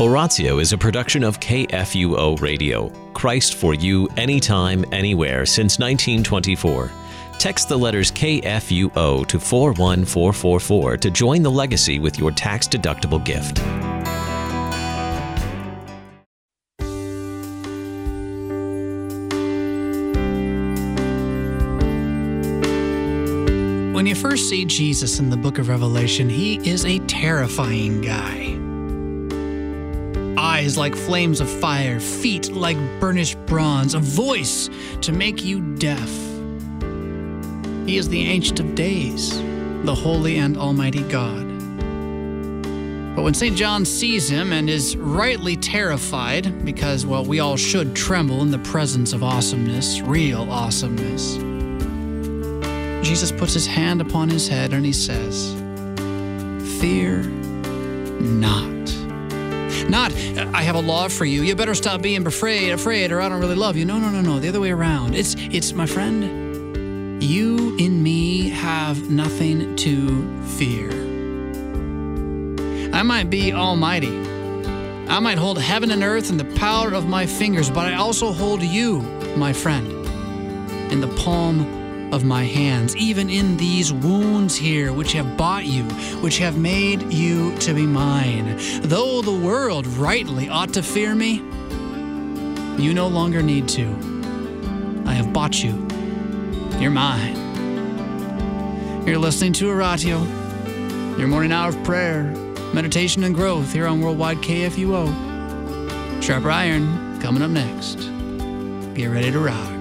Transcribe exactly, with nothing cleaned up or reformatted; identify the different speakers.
Speaker 1: Oratio is a production of K F U O Radio, Christ for you, anytime, anywhere, since nineteen twenty-four. Text the letters K F U O to four one four four four to join the legacy with your tax-deductible gift.
Speaker 2: When you first see Jesus in the book of Revelation, he is a terrifying guy. Eyes like flames of fire, feet like burnished bronze, a voice to make you deaf. He is the Ancient of Days, the Holy and Almighty God. But when Saint John sees him and is rightly terrified, because, well, we all should tremble in the presence of awesomeness, real awesomeness, Jesus puts his hand upon his head and he says, "Fear not." Not, "I have a law for you. You better stop being afraid, afraid, or I don't really love you." No, no, no, no. The other way around. It's, it's my friend, you in me have nothing to fear. I might be almighty. I might hold heaven and earth in the power of my fingers, but I also hold you, my friend, in the palm of my hands, even in these wounds here, which have bought you, which have made you to be mine. Though the world rightly ought to fear me, you no longer need to. I have bought you. You're mine. You're listening to Oratio, your morning hour of prayer, meditation, and growth here on Worldwide K F U O. Sharper Iron coming up next. Get ready to rock.